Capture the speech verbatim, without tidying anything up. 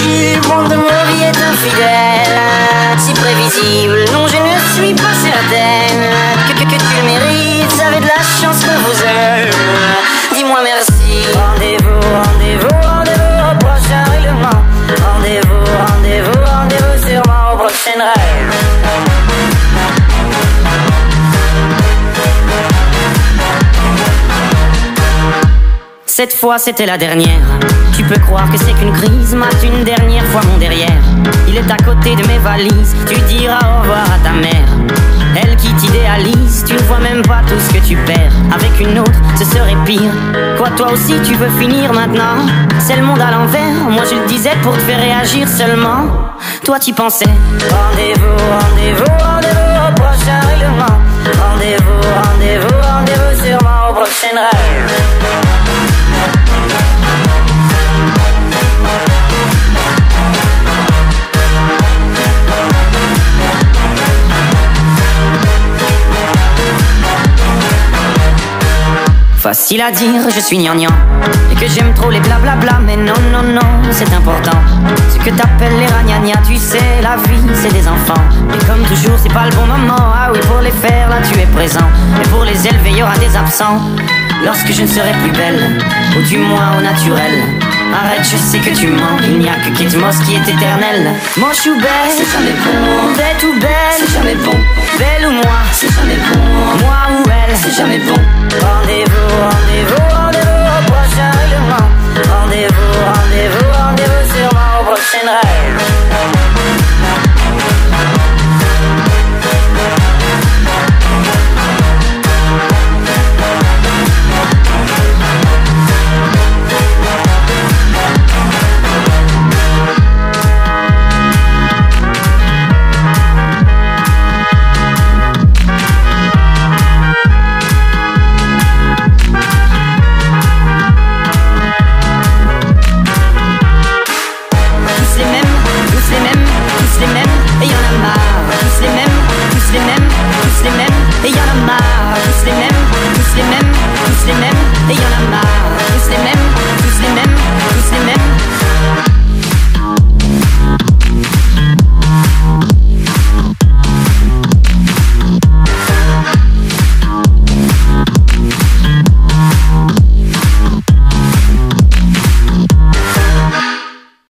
impossible, monde de ma vie est infidèle. Si prévisible, non je ne suis pas certaine que, que, que tu le mérites, vous avez de la chance qu'on vous aime. Dis-moi merci. Rendez-vous, rendez-vous, rendez-vous au prochain règlement. Rendez-vous, rendez-vous, rendez-vous sûrement au prochain rêve. Cette fois c'était la dernière. Tu peux croire que c'est qu'une crise, mate une dernière fois mon derrière. Il est à côté de mes valises, tu diras au revoir à ta mère. Elle qui t'idéalise, tu ne vois même pas tout ce que tu perds. Avec une autre, ce serait pire. Quoi, toi aussi tu veux finir maintenant? C'est le monde à l'envers, moi je le disais pour te faire réagir seulement. Toi tu pensais. Rendez-vous, rendez-vous, rendez-vous au prochain règlement. Rendez-vous, rendez-vous, rendez-vous sûrement au prochain rêve. Facile à dire, je suis gnangnan et que j'aime trop les blablabla, mais non, non, non, c'est important. Ce que t'appelles les ragnagnas, tu sais, la vie, c'est des enfants. Et comme toujours, c'est pas le bon moment. Ah oui, pour les faire, là, tu es présent. Et pour les élever, il y aura des absents. Lorsque je ne serai plus belle, ou du moins au naturel. Arrête, je sais que tu mens, il n'y a que Kate Moss qui est éternelle. Moche ou belle, c'est jamais bon. Bête ou belle, c'est jamais bon. Belle ou moi, c'est jamais bon. Moi ou elle, c'est jamais bon.